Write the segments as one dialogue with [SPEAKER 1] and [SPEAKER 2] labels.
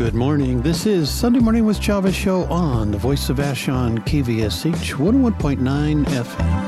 [SPEAKER 1] Good morning. This is Sunday Morning with Java show on the Voice of Vashon KVSH 101.9 FM.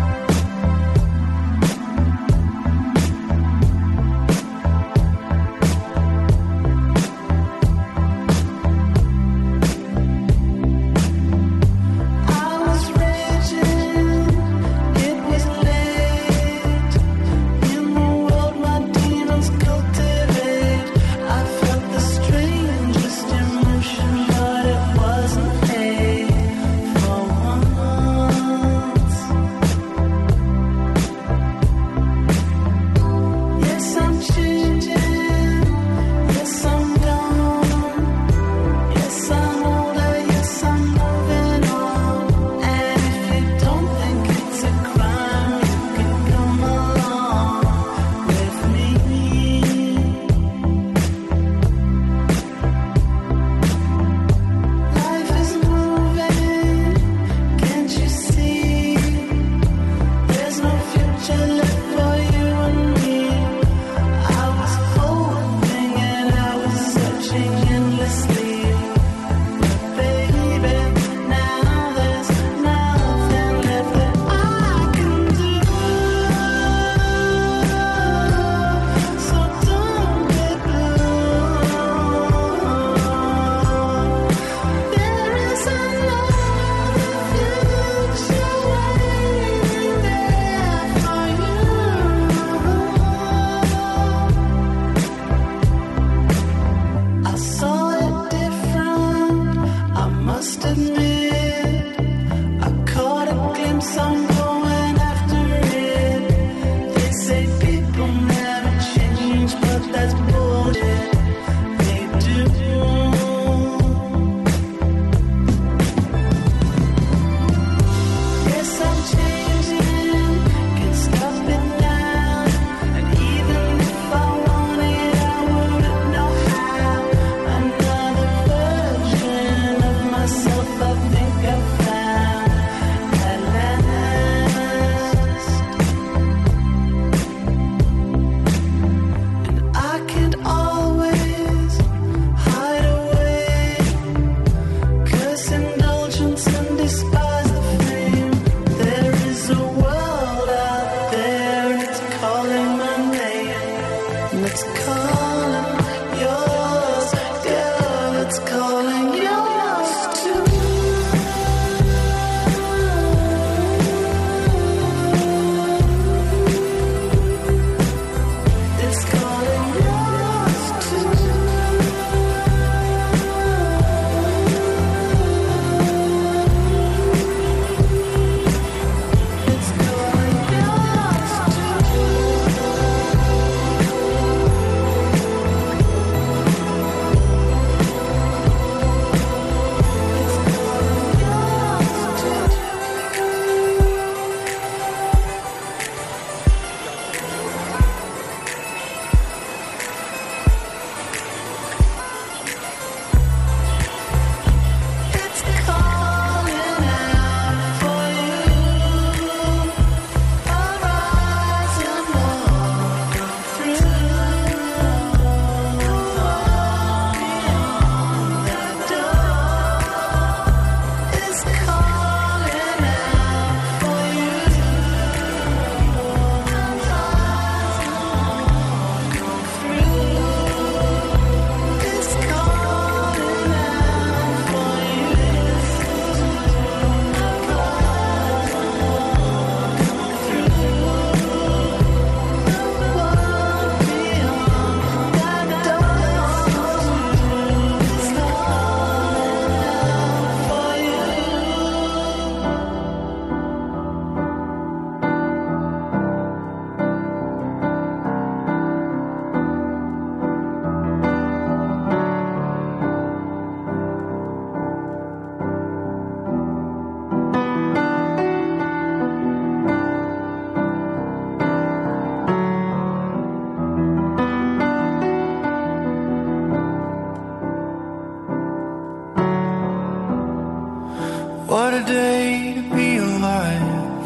[SPEAKER 2] What a day to be alive.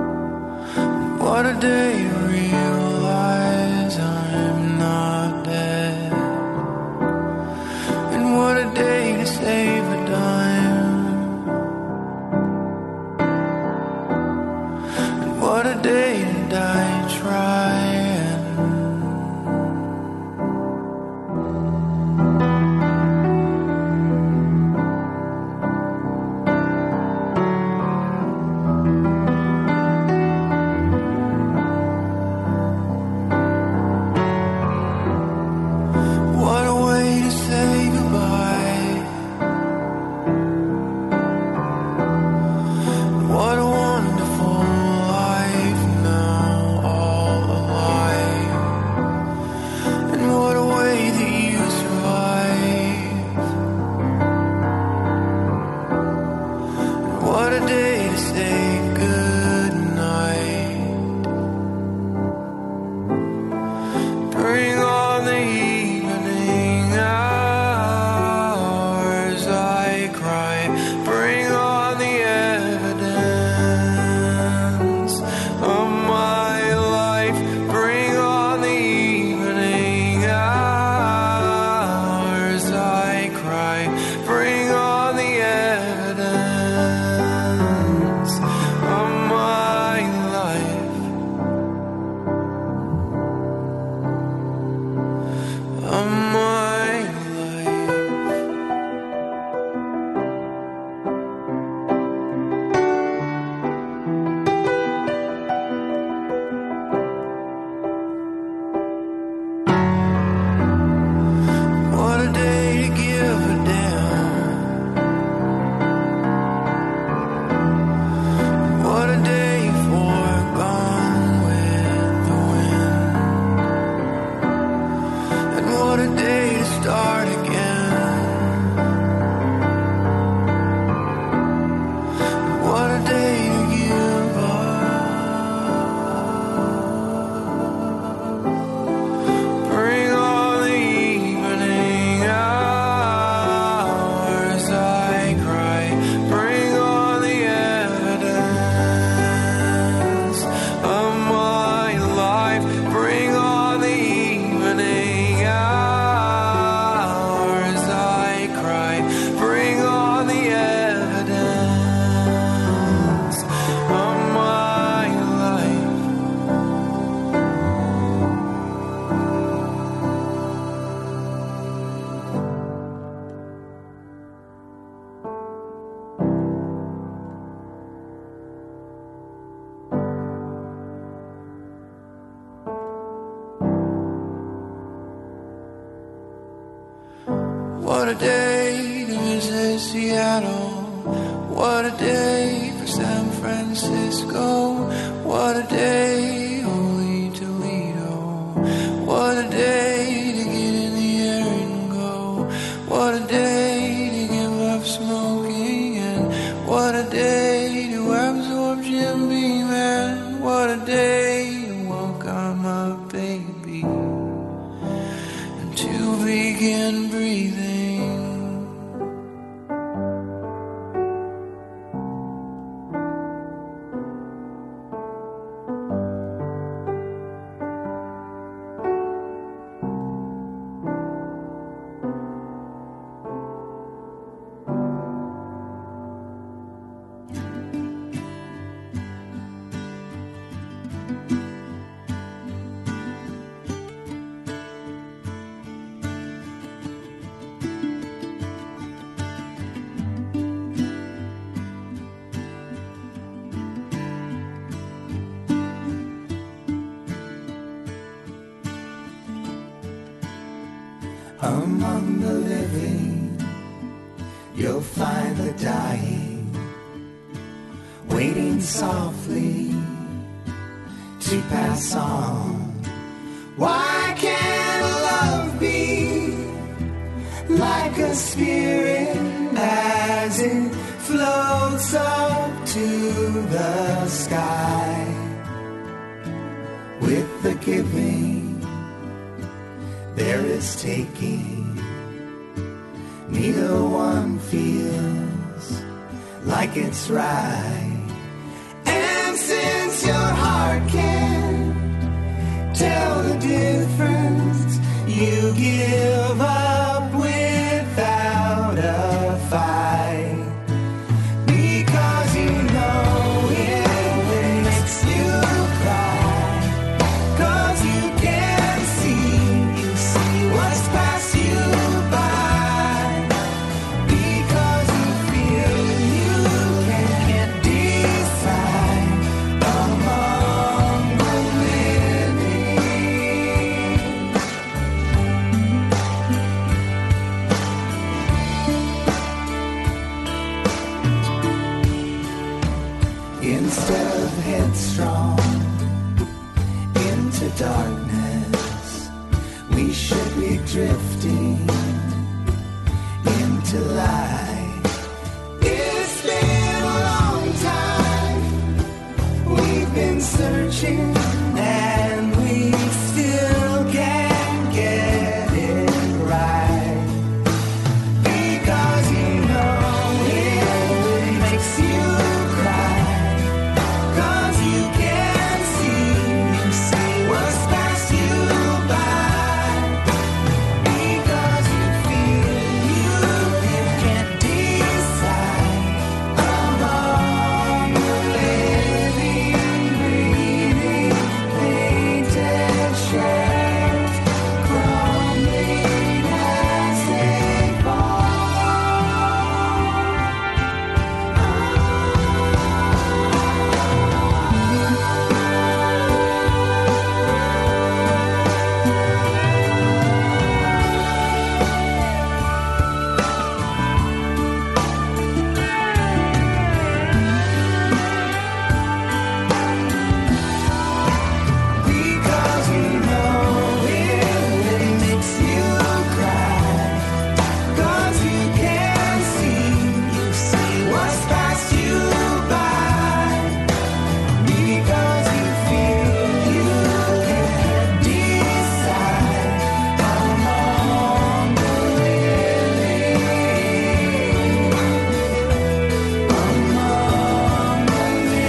[SPEAKER 2] What a day to realize I'm not dead. a day to die trying. What a way to say goodbye. What a wonderful life now, all alive. And what a way that you survive. And what a day to say goodnight. Bring on the evening hours, I cry. Bring on the evidence of my life. Bring on the evening hours, I cry. Bring on the evidence of my life. Of my life. What a day to give a damn. What a day for Gone with the Wind. And what a day to start again. What a day to give up. Bring on the evening hours, I cry. Bring on the evidence of my life. Bring on the evening hours, I cry. Bring on the evidence of my life. What a day to visit Seattle. What a day for San Francisco. What a day, holy Toledo. What a day to get in the air and go. What a day to give up smoking. And what a day to absorb Jim Beam. And what a day to welcome a baby and to begin breathing.
[SPEAKER 3] Among the living, you'll find the dying, waiting softly to pass on. Why can't love be like a spirit as it floats up to the sky? With the giving, there is taking. Neither one feels like it's right. And since your heart can't tell the difference, you give up without a fight. Because you know it makes you darkness. We should be drifting into light. It's been a long time. We've been searching and we still can't get it right. Because you know it makes you cry. 'Cause you can't see what's past you by. Because you feel you can't decide among the living, breathing, painted shells crumbling as they fall. Because you know it makes you cry. 'Cause you can't see what's past you by. Because you feel you can't decide among the living, among the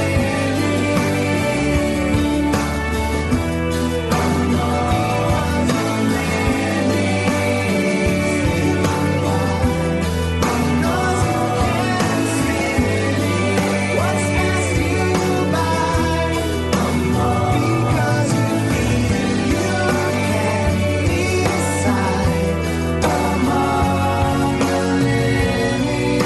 [SPEAKER 3] what's past you by. Because you feel you can't decide among the living.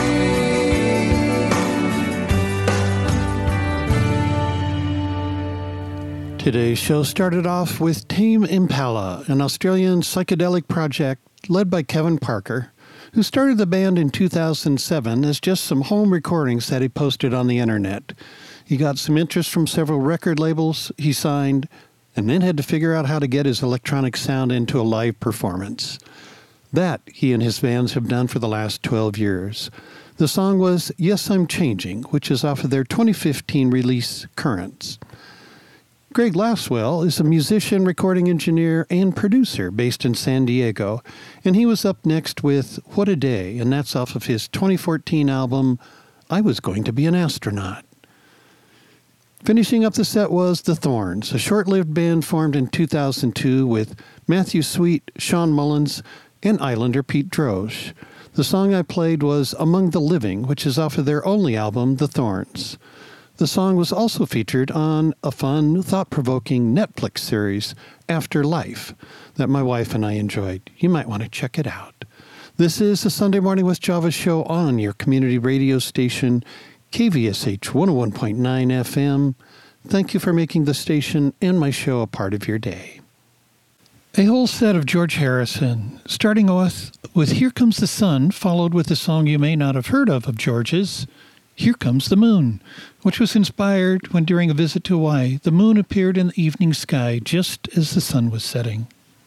[SPEAKER 1] Today's show started off with Tame Impala, an Australian psychedelic project led by Kevin Parker, who started the band in 2007 as just some home recordings that he posted on the internet. He got some interest from several record labels he signed, and then had to figure out how to get his electronic sound into a live performance. That he and his bands have done for the last 12 years. The song was Yes, I'm Changing, which is off of their 2015 release, Currents. Greg Laswell is a musician, recording engineer, and producer based in San Diego, and he was up next with What a Day, and that's off of his 2014 album, I Was Going to Be an Astronaut. Finishing up the set was The Thorns, a short-lived band formed in 2002 with Matthew Sweet, Sean Mullins, and Islander Pete Droge. The song I played was Among the Living, which is off of their only album, The Thorns. The song was also featured on a fun, thought-provoking Netflix series, After Life, that my wife and I enjoyed. You might want to check it out. This is the Sunday Morning with Java show on your community radio station, KVSH 101.9 FM. Thank you for making the station and my show a part of your day. A whole set of George Harrison, starting off with Here Comes the Sun, followed with a song you may not have heard of George's, Here Comes the Moon, which was inspired when during a visit to Hawaii, the moon appeared in the evening sky just as the sun was setting.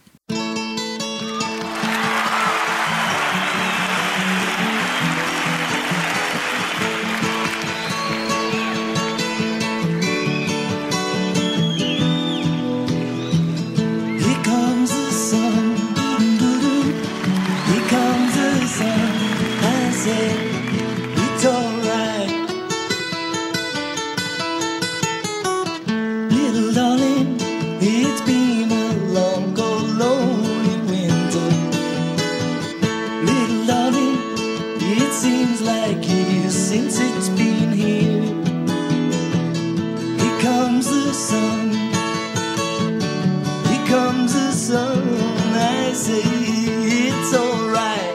[SPEAKER 3] Here comes the sun, here comes the sun. I said, it's alright. Little darling, it's been a long, cold, lonely winter. Little darling, it seems like years since it's been here. Here comes the sun. Here comes the sun, I say it's alright.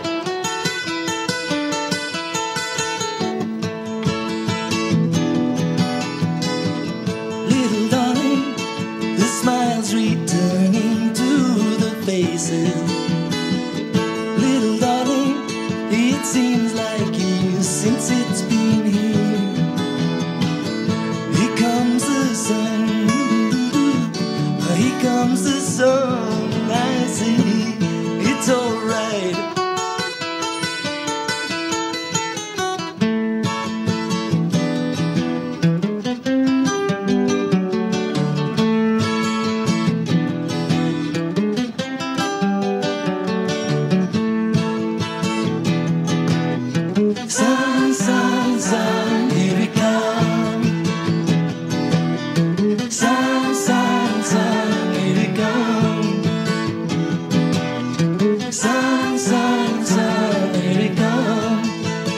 [SPEAKER 3] Little darling, the smiles returning to the faces. Little darling, it seems like years since it's been here. Here comes the sun, here comes sun, I see it's alright. Sun, sun, sun, here it comes. Sun, sun, sun, here it comes. Sun, sun, sun, here it comes.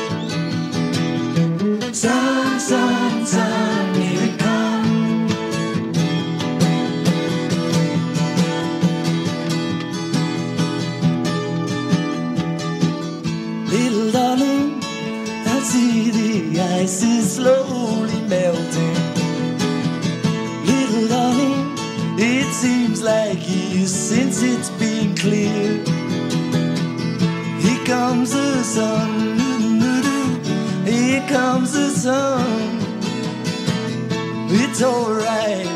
[SPEAKER 3] Sun, sun, sun, here it comes. Little darling, I see the ice is slowly melting. Little darling, it seems like years since it's been clear. Here comes the sun, here comes the sun. It's alright.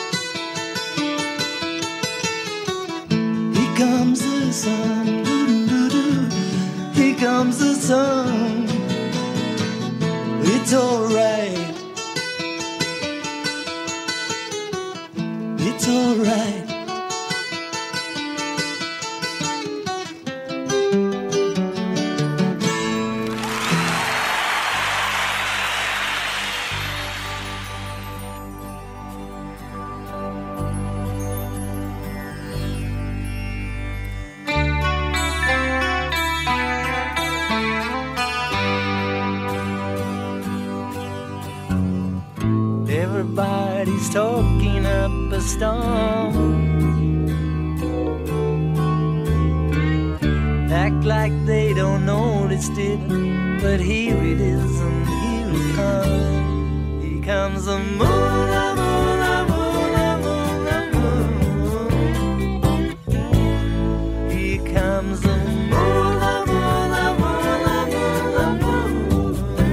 [SPEAKER 3] Here comes the sun, here comes the sun. It's alright. It's alright. Everybody's talking up a storm. Act like they don't notice it, but here it is and here it comes. Here comes the moon, the moon, the moon, the moon, the moon. Here comes the moon, the moon, the moon, the moon, the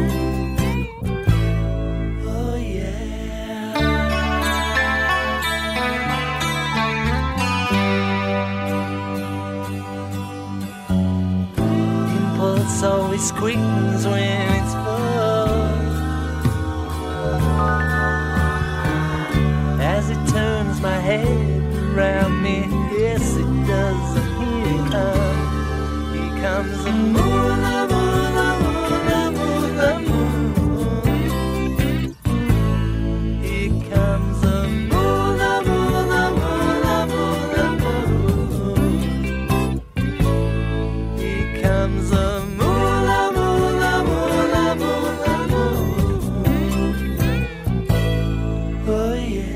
[SPEAKER 3] moon. Oh yeah. Impulse always quickens when it's full. As it turns my head around me, yes it does, and here it comes. Here comes the moon, the moon, the moon, the moon, the moon. Here comes the moon, the moon, the moon, the moon, the moon. Here comes the moon, the moon, the moon, the moon, the moon. Oh yeah.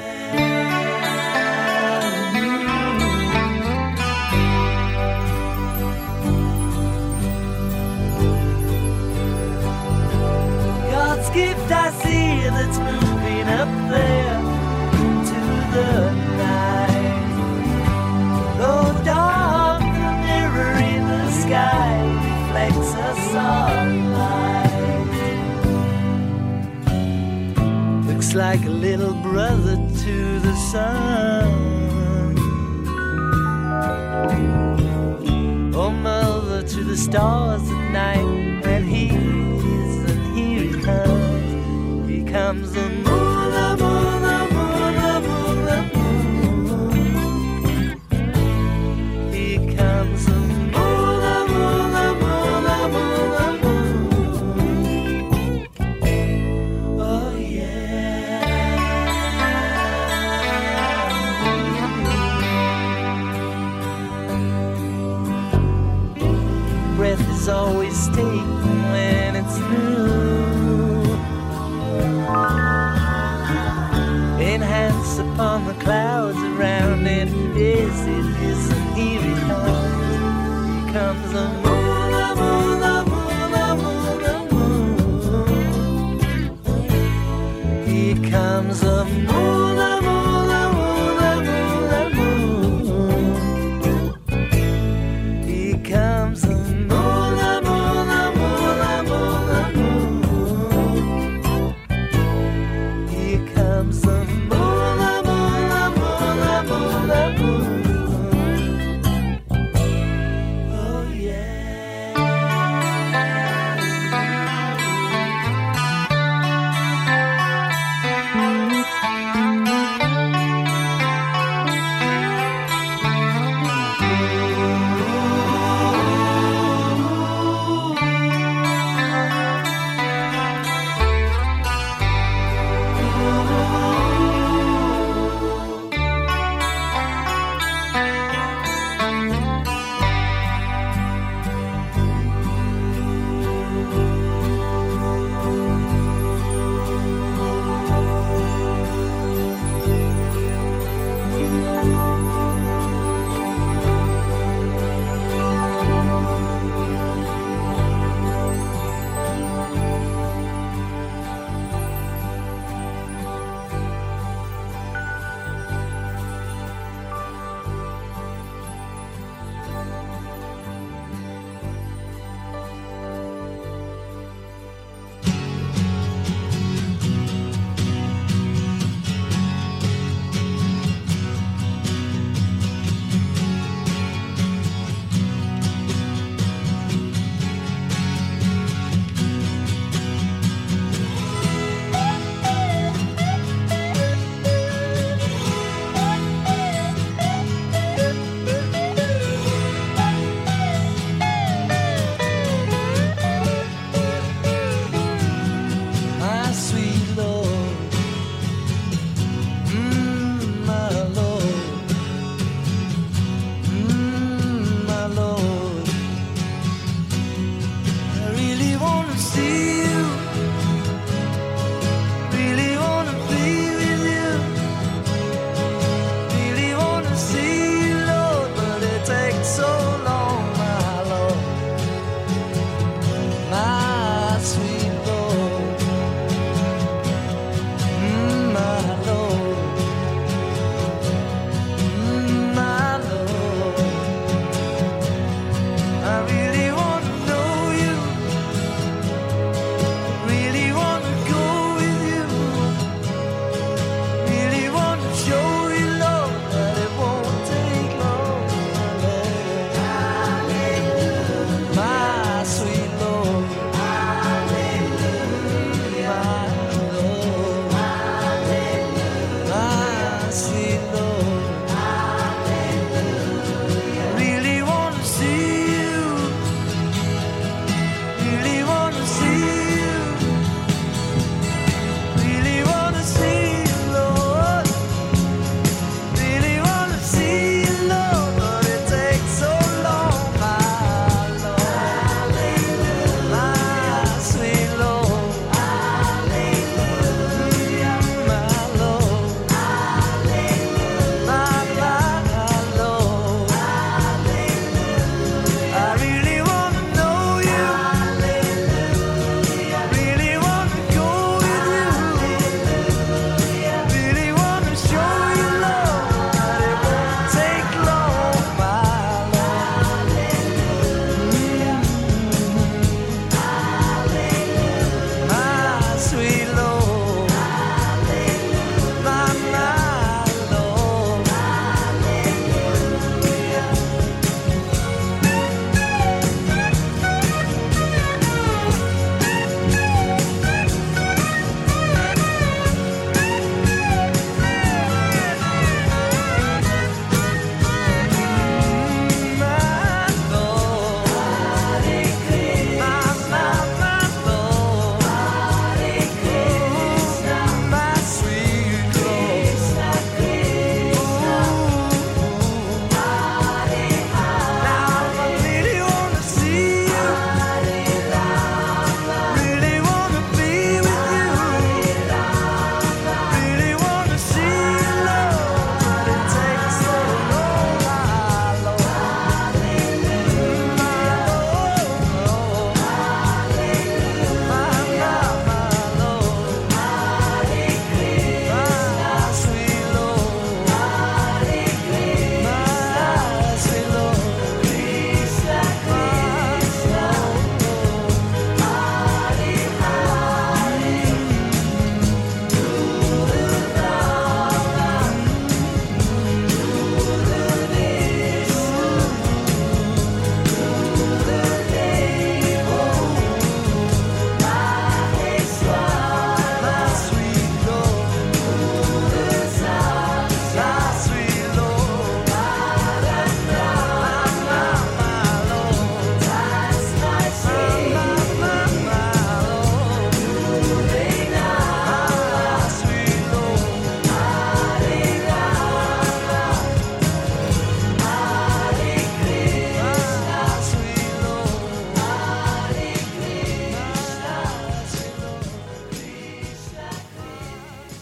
[SPEAKER 3] God's gift I see that's moving up there into the night. Though dark, the mirror in the sky reflects a sunlight. Looks like a little brother to the sun. Oh, mother to the stars at night. And here it is, and here it comes. Here comes the moon, the moon, the moon, the moon, the moon. Here comes the moon, the moon, the moon, the moon, the moon. Oh yeah. Breath is always taken when it's new. Enhance upon the clouds around it. Yes, it is, and here it comes. Here comes the moon, the moon, the moon, the moon, the moon. Here comes the moon, the moon, the moon, the moon, the moon. Here comes the moon, the moon, the moon, the moon, the moon. Here comes the moon, the moon, the moon, the moon, the moon.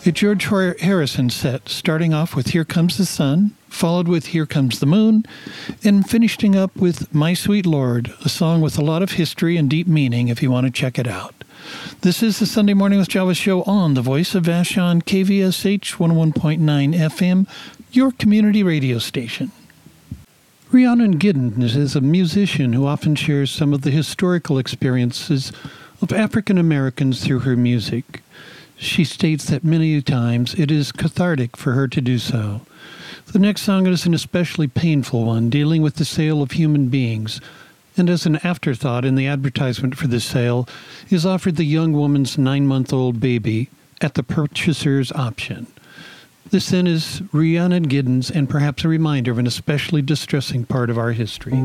[SPEAKER 1] A George Harrison set, starting off with Here Comes the Sun, followed with Here Comes the Moon, and finishing up with My Sweet Lord, a song with a lot of history and deep meaning if you want to check it out. This is the Sunday Morning with Java show on the Voice of Vashon, KVSH 101.9 FM, your community radio station. Rhiannon Giddens is a musician who often shares some of the historical experiences of African Americans through her music. She states that many times it is cathartic for her to do so. The next song is an especially painful one, dealing with the sale of human beings, and as an afterthought in the advertisement for this sale is offered the young woman's 9-month-old baby at the purchaser's option. This then is Rhiannon Giddens, and perhaps a reminder of an especially distressing part of our history.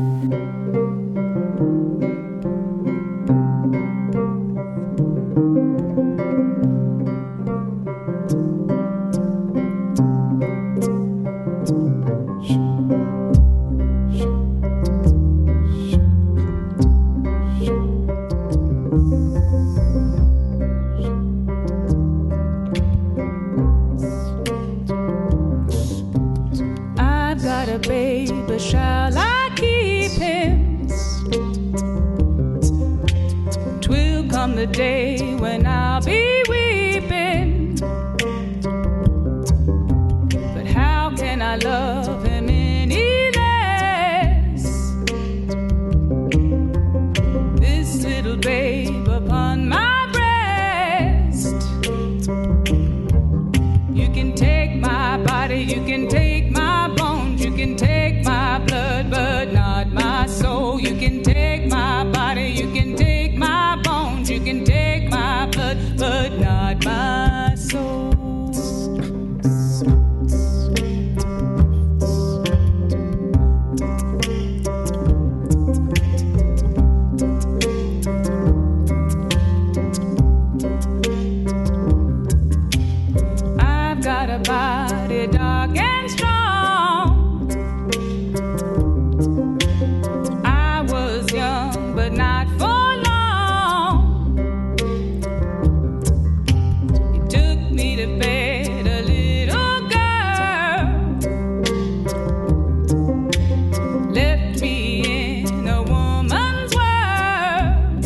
[SPEAKER 4] Baby, shall I keep him? 'Twill come the day when I'll be weeping, but how can I love him any less? This little babe upon my breast. You can take my body, you can take my bones, you can take my blood, but not my soul. You can take my body, you can take my bones, you can take my blood, but not my soul. I've got a body dark and strong. Not for long. You took me to bed, a little girl, left me in a woman's world.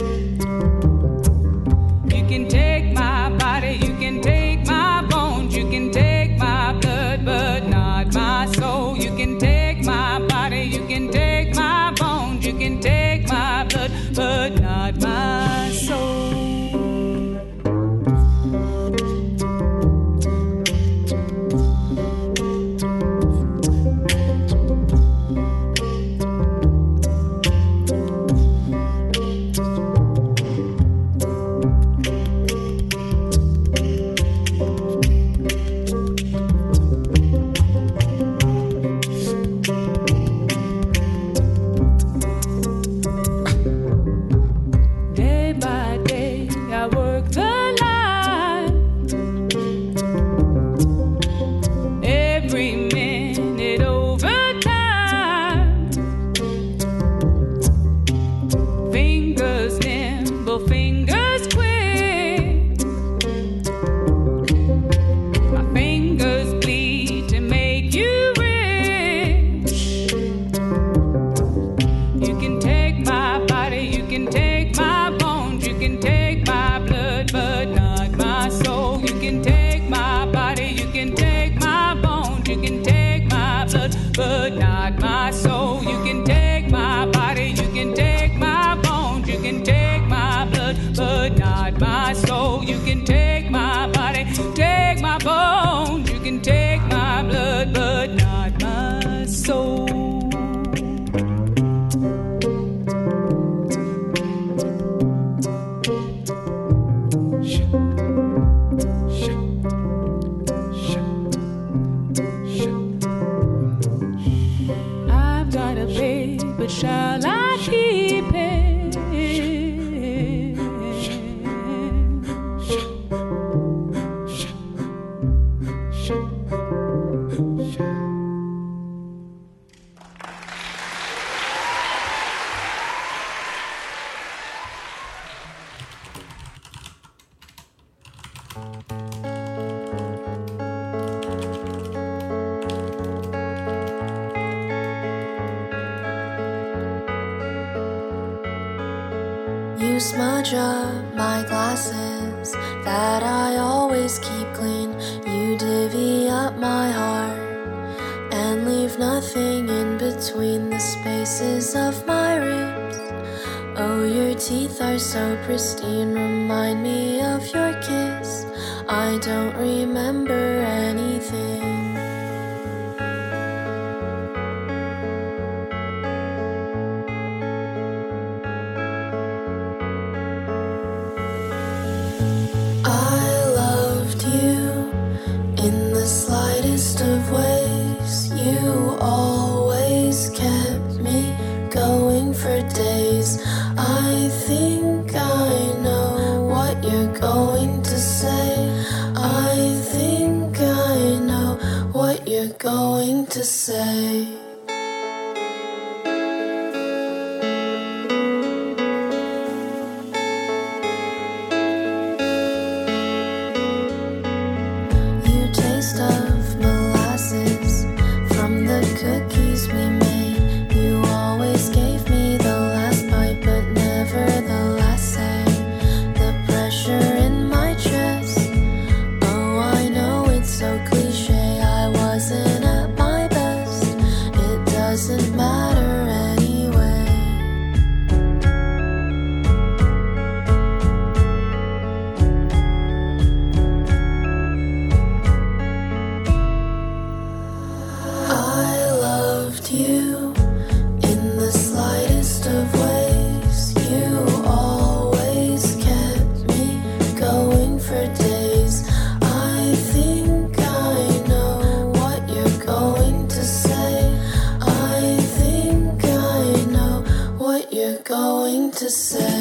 [SPEAKER 4] You can take my body, you can take my bones, you can take my blood, but not my soul. You can take my body, you can take my bones, you can take my blood, but not my soul. But not my soul. You can take my body, you can take my bones, you can take my blood, but not my soul. You can take my body, take my bones, you can take my blood, but not my soul. But shall I keep it?
[SPEAKER 5] smudge up my glasses that I always keep clean. You divvy up my heart and leave nothing in between the spaces of my ribs. Oh, your teeth are so pristine, remind me of your kiss. I don't remember anything. I loved you in the slightest of ways. You always kept me going for days. I think I know what you're going to say. I think I know what you're going to say. You taste of molasses from the cookies we made. You always gave me the last bite, but never the last say. The pressure in my chest, oh, I know it's so cliche. I wasn't at my best. It doesn't matter anyway. I loved you in the slightest of ways. You always kept me going for days. I think I know what you're going to say. I think I know what you're going to say.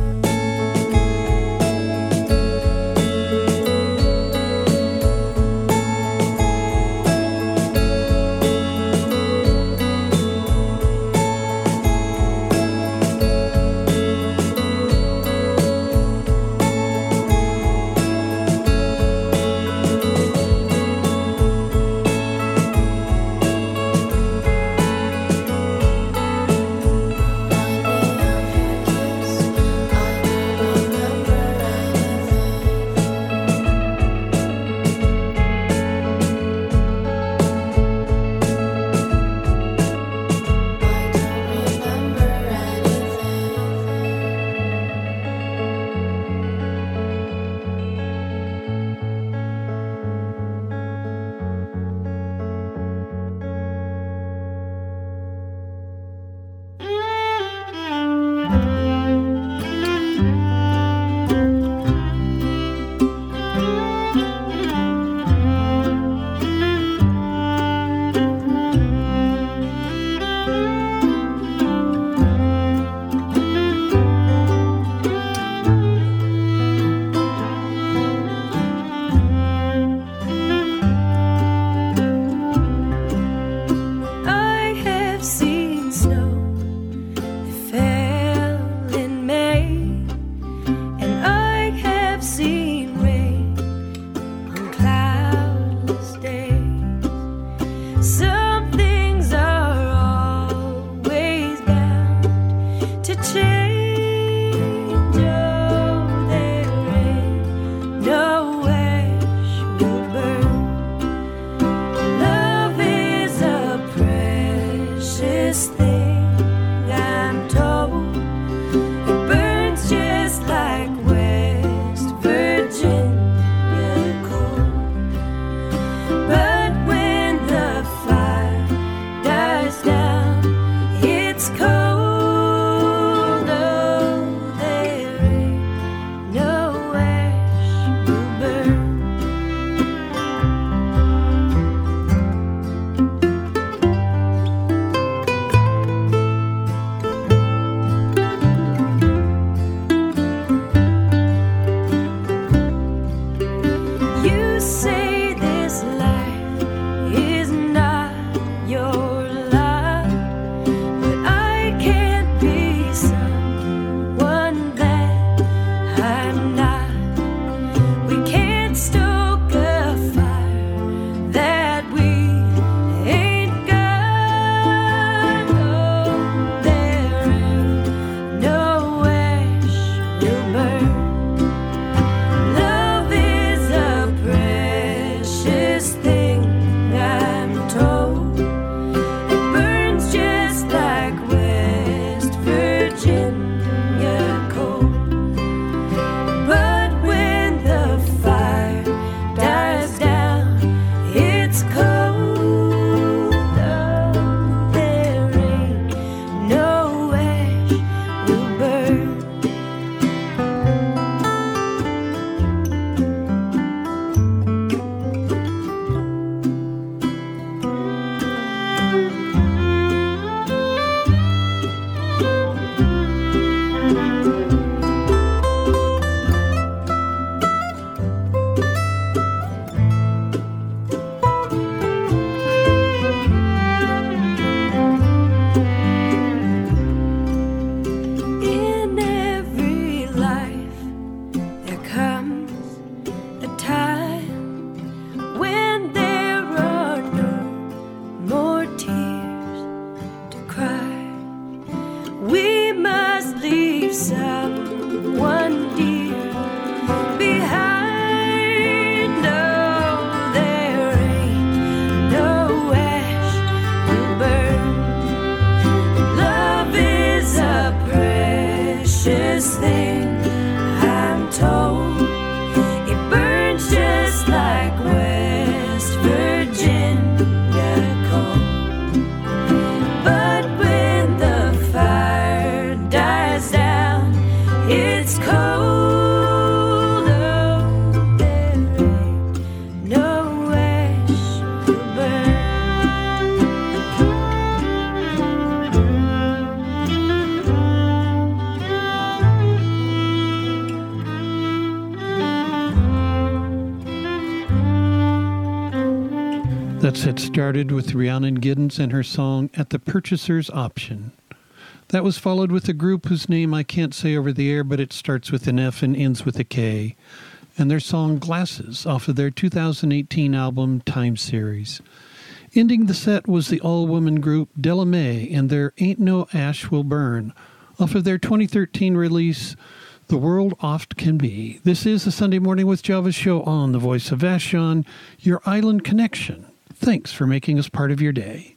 [SPEAKER 5] I have seen snow that fell in May, and I have seen rain on cloudless days. Some things are always bound to change. Oh, there ain't no ash will burn. Love is a precious thing, I'm told. It burns just like West Virginia coal. But when the fire
[SPEAKER 1] set started with Rhiannon Giddens and her song At the Purchaser's Option. That was followed with a group whose name I can't say over the air, but it starts with an F and ends with a K, and their song Glasses off of their 2018 album Time Series. Ending the set was the all-woman group Della Mae and their Ain't No Ash Will Burn off of their 2013 release The World Oft Can Be. This is the Sunday Morning with Java show on the Voice of Vashon, your island connection. Thanks for making us part of your day.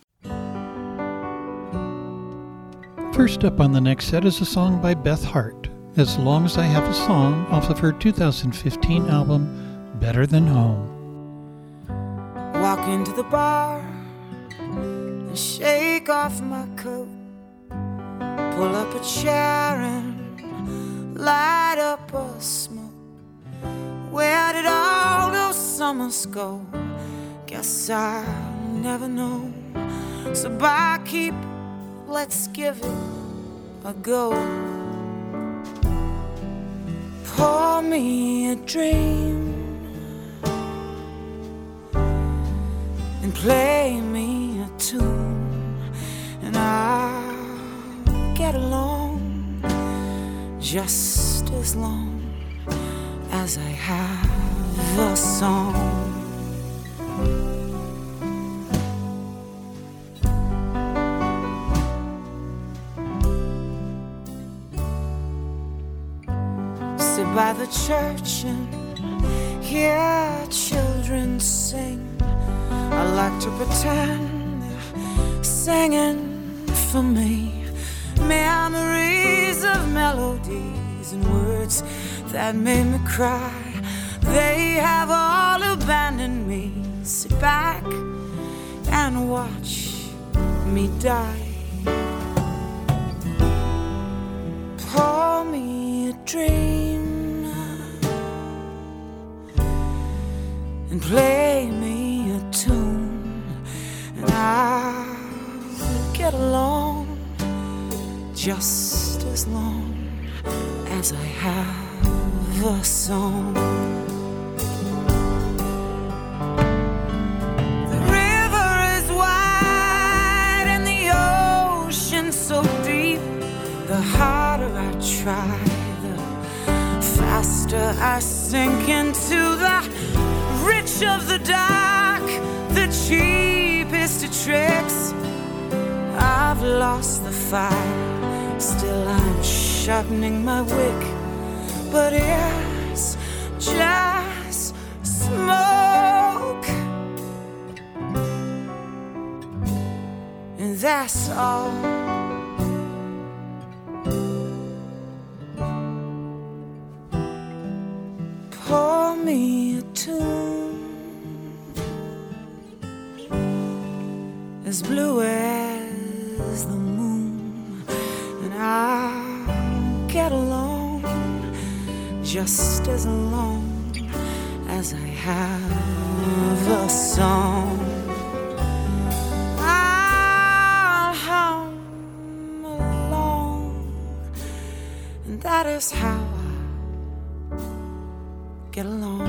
[SPEAKER 1] First up on the next set is a song by Beth Hart, As Long as I Have a Song, off of her 2015 album, Better Than Home.
[SPEAKER 6] Walk into the bar and shake off my coat, pull up a chair and light up a smoke. Where did all those summers go? Guess I'll never know. So barkeep, let's give it a go. Pour me a dream and play me a tune, and I'll get along just as long as I have a song. Sit by the church and hear children sing. I like to pretend they're singing for me. Memories of melodies and words that made me cry, they have all abandoned me. Sit back and watch me die. Pour me a dream and play me a tune, and I'll get along just as long as I have a song. The river is wide and the ocean so deep. The harder I try, the faster I sink into the rich of the dark, the cheapest of tricks. I've lost the fire, still I'm sharpening my wick, but it's just smoke, and that's all. Pour me a tune as blue as the moon, and I'll get along just as long as I have a song. I'll hum along, and that is how I get along.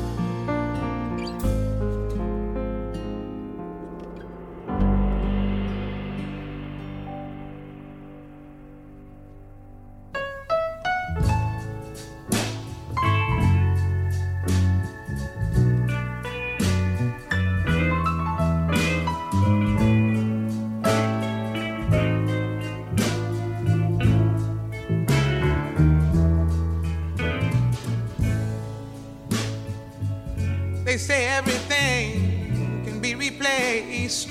[SPEAKER 7] They say everything can be replaced.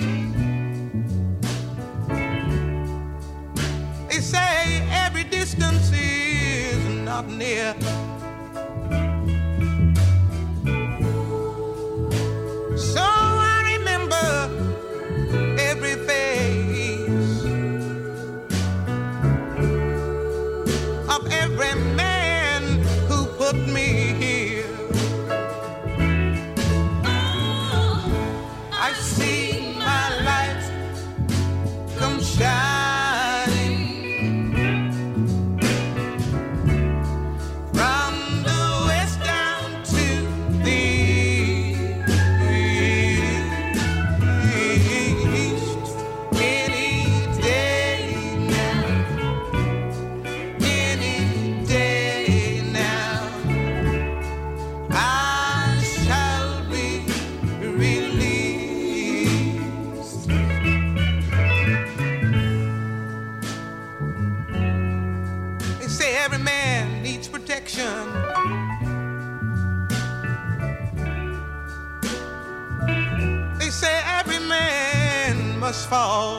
[SPEAKER 7] They say every distance is not near. So I remember every face of every man who put me here. I see my light come shining from They say every man must fall.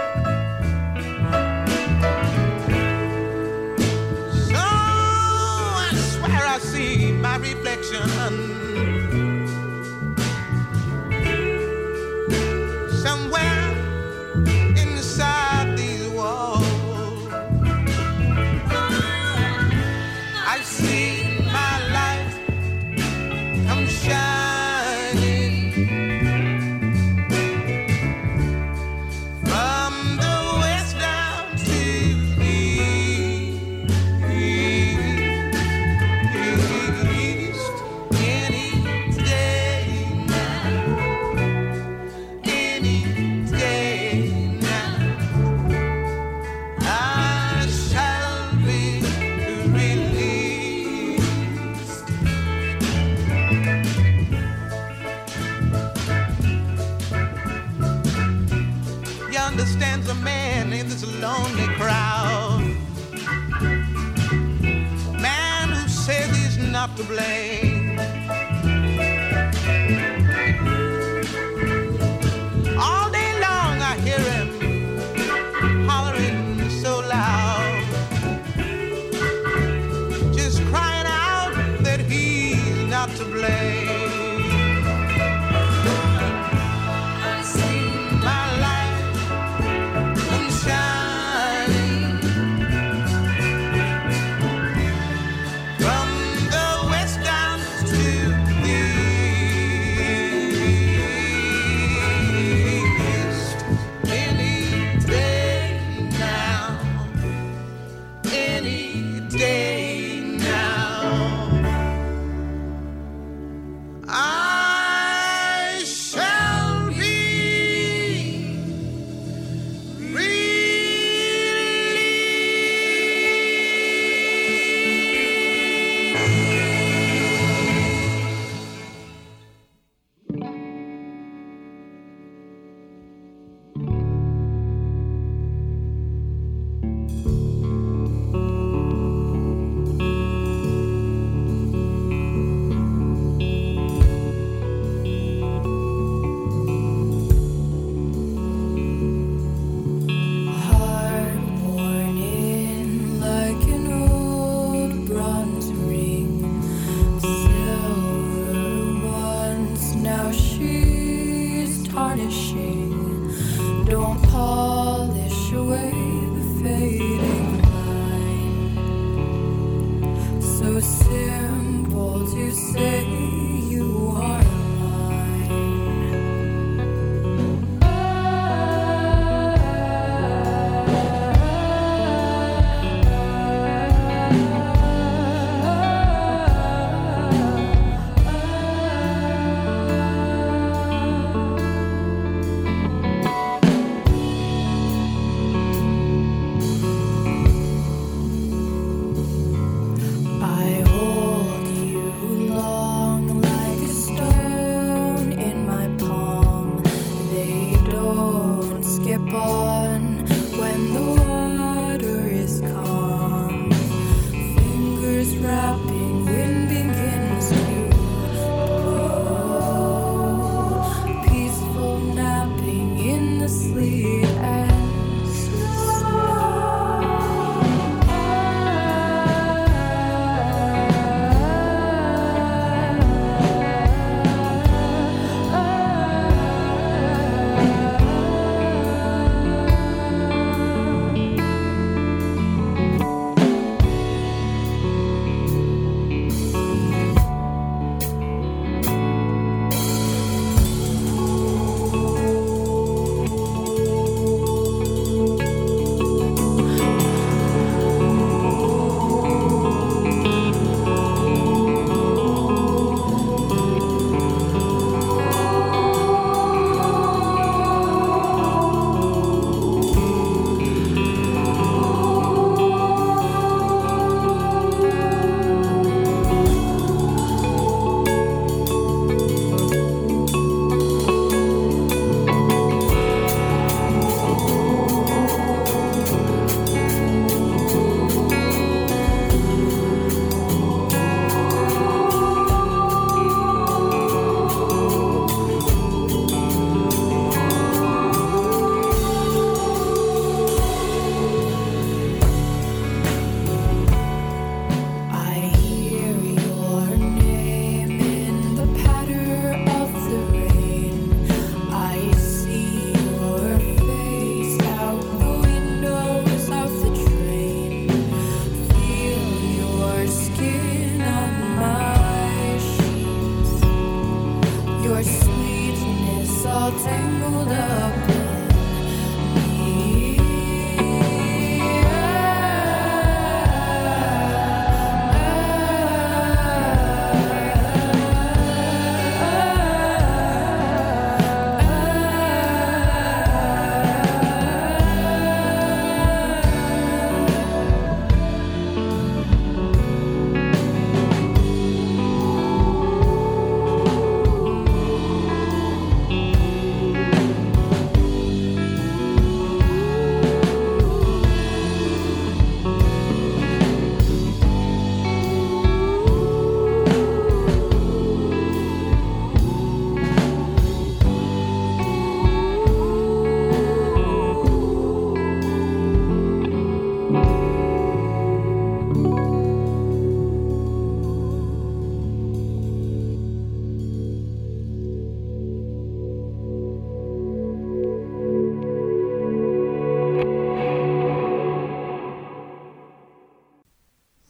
[SPEAKER 7] So I swear I see my reflection somewhere inside these walls. I see my life come shining from the west down to the east. Any day now, any day now, I shall be released. Yonder stands a man in this lonely crowd, man who says he's not to blame. All day long I hear him hollering so loud, just crying out that he's not to blame. I see my life come shining from the west down to the east. Any day now, any day now, I shall be
[SPEAKER 5] Heart worn in like an old bronze ring, silver once, now she's tarnishing. Don't polish away the fading line. So simple to say you are I hold you long like a stone in my palm. They don't skip on when the water is calm. Fingers wrapping, wind begins to blow. Peaceful napping in the sleet and snow.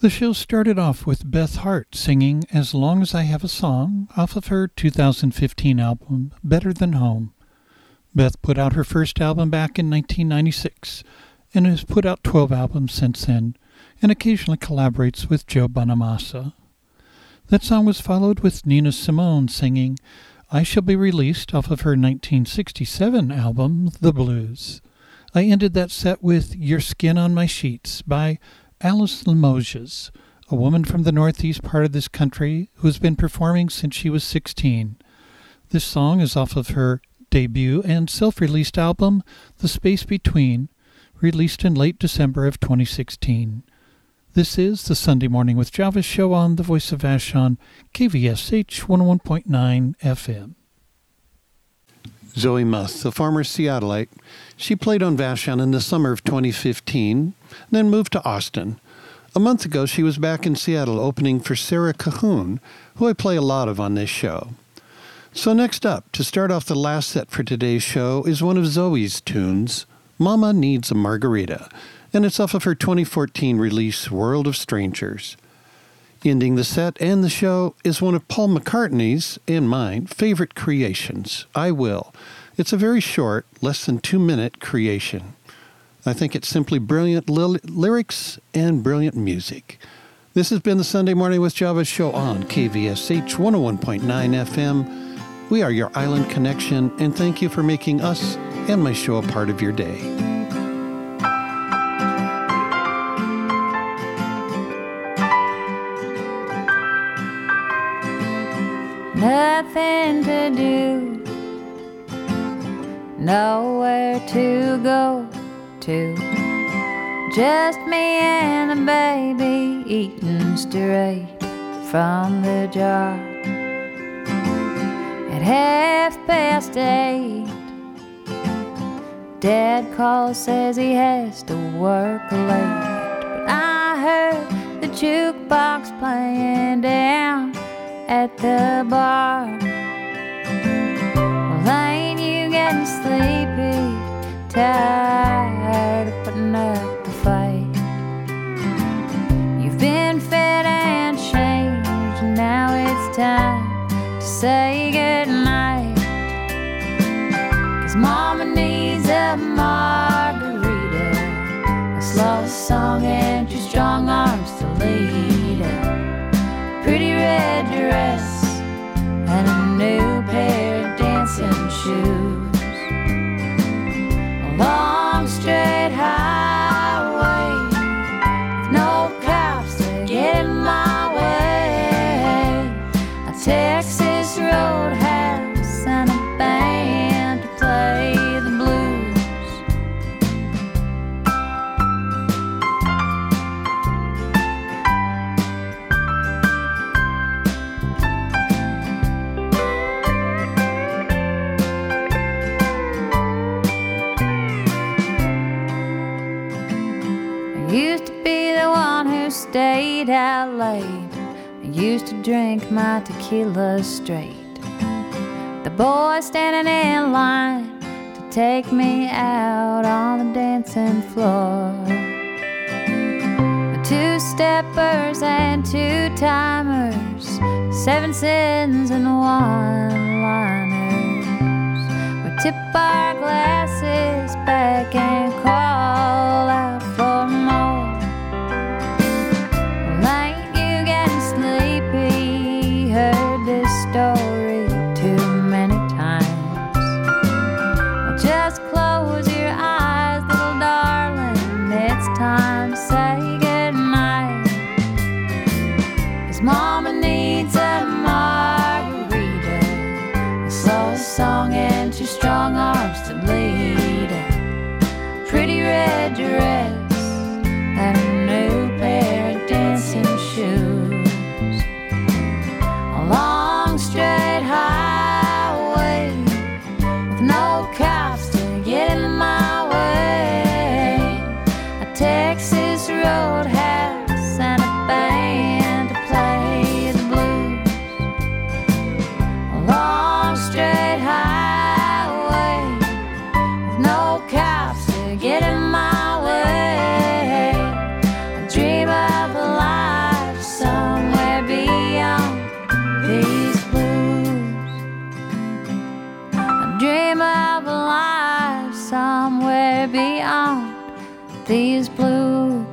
[SPEAKER 1] The show started off with Beth Hart singing As Long As I Have a Song off of her 2015 album, Better Than Home. Beth put out her first album back in 1996 and has put out 12 albums since then and occasionally collaborates with Joe Bonamassa. That song was followed with Nina Simone singing I Shall Be Released off of her 1967 album, The Blues. I ended that set with Your Skin on My Sheets by Alice Limoges, a woman from the northeast part of this country who has been performing since she was 16. This song is off of her debut and self-released album, The Space Between, released in late December of 2016. This is the Sunday Morning with Java show on the Voice of Vashon, KVSH 101.9 FM. Zoe Muth, a former Seattleite, she played on Vashon in the summer of 2015, then moved to Austin. A month ago, she was back in Seattle opening for Sarah Cahoon, who I play a lot of on this show. So next up, to start off the last set for today's show, is one of Zoe's tunes, Mama Needs a Margarita, and it's off of her 2014 release, World of Strangers. Ending the set and the show is one of Paul McCartney's, and mine, favorite creations, I Will. It's a very short, less than 2-minute creation. I think it's simply brilliant lyrics and brilliant music. This has been the Sunday Morning with Java show on KVSH 101.9 FM. We are your island connection, and thank you for making us and my show a part of your day.
[SPEAKER 8] Nothing to do, nowhere to go to, just me and the baby eating straight from the jar. At 8:30, Dad calls, says he has to work late, but I heard the jukebox playing down at the bar. Well, ain't you getting sleepy, tired of putting up the fight? You've been fed and changed, and now it's time to say goodnight. 'Cause Mama needs a margarita, a slow song and 2 strong arms to lead her, pretty red dress and a new pair of dancing shoes, a long straight highway with no cops to get in my way, a Texas roadhouse and a band to play the blues. Used to be the one who stayed out late. I used to drink my tequila straight. The boys standing in line to take me out on the dancing floor. The 2-steppers and 2-timers, 7 cents and 1-liners. We tip our glasses back and call out for more. Well, ain't you getting sleepy? Heard this story too many times. Well, just close your eyes, little darling. It's time to say goodnight. 'Cause Mama needs a margarita, a slow song and 2 strong arms to lead her, pretty red dress and a new pair of dancing shoes, a long straight highway with no cops to get in my way, a Texas roadhouse and a band to play the blues, a long straight highway with no cops to get in my way, these blues.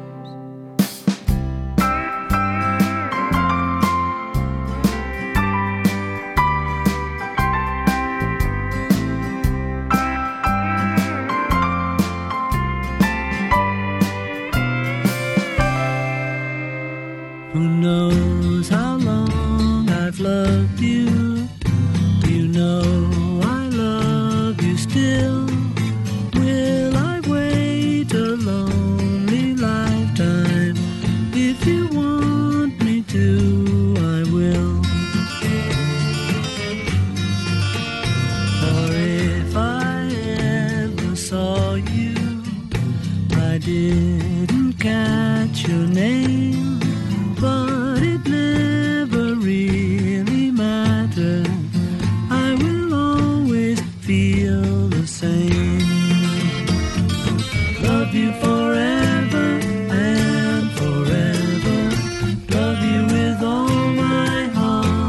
[SPEAKER 3] Who knows how long I've loved you? You know I love you still. Will I wait a lonely lifetime? If you want me to, I will. For if I ever saw you, I didn't catch your name. But it never really mattered. I will always feel the same. Love you forever and forever. Love you with all my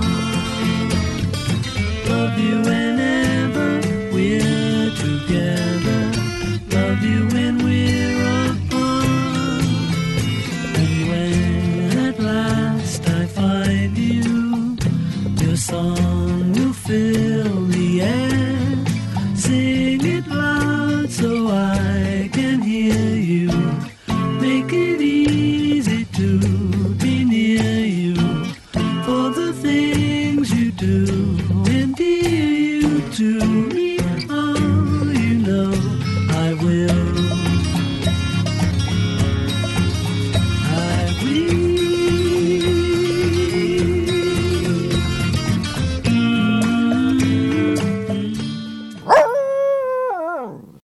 [SPEAKER 3] heart. Love you whenever we're together.